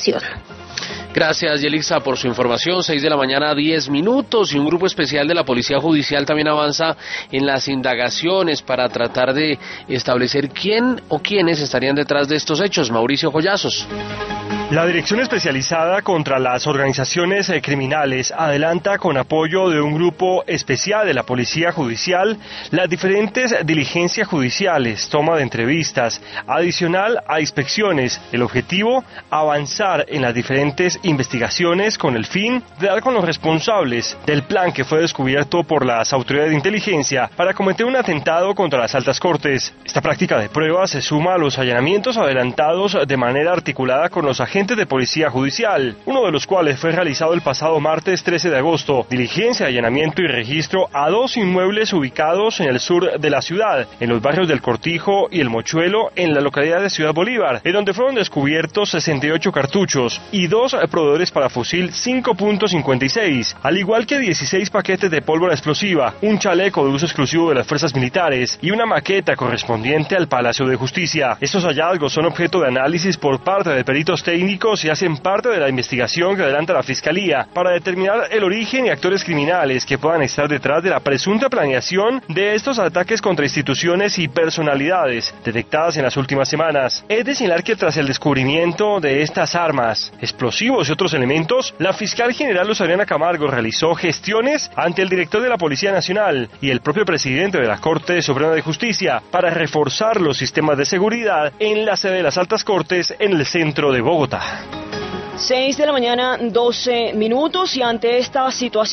investigación. Gracias, Yelixa, por su información. 6 de la mañana, 10 minutos, y un grupo especial de la Policía Judicial también avanza en las indagaciones para tratar de establecer quién o quiénes estarían detrás de estos hechos. Mauricio Collazos. La Dirección Especializada contra las Organizaciones Criminales adelanta, con apoyo de un grupo especial de la Policía Judicial, las diferentes diligencias judiciales, toma de entrevistas, adicional a inspecciones. El objetivo, avanzar en las diferentes investigaciones con el fin de dar con los responsables del plan que fue descubierto por las autoridades de inteligencia para cometer un atentado contra las altas cortes. Esta práctica de pruebas se suma a los allanamientos adelantados de manera articulada con los agentes de Policía Judicial, uno de los cuales fue realizado el pasado martes 13 de agosto, diligencia, allanamiento y registro a 2 inmuebles ubicados en el sur de la ciudad, en los barrios del Cortijo y el Mochuelo, en la localidad de Ciudad Bolívar, en donde fueron descubiertos 68 cartuchos y 2 proveedores para fusil 5.56, al igual que 16 paquetes de pólvora explosiva, un chaleco de uso exclusivo de las fuerzas militares y una maqueta correspondiente al Palacio de Justicia. Estos hallazgos son objeto de análisis por parte de peritos técnicos y hacen parte de la investigación que adelanta la Fiscalía para determinar el origen y actores criminales que puedan estar detrás de la presunta planeación de estos ataques contra instituciones y personalidades detectadas en las últimas semanas. Es de señalar que tras el descubrimiento de estas armas, explosivos y otros elementos, la fiscal general Luz Adriana Camargo realizó gestiones ante el director de la Policía Nacional y el propio presidente de la Corte Suprema de Justicia para reforzar los sistemas de seguridad en la sede de las altas cortes en el centro de Bogotá. 6 de la mañana, 12 minutos, y ante esta situación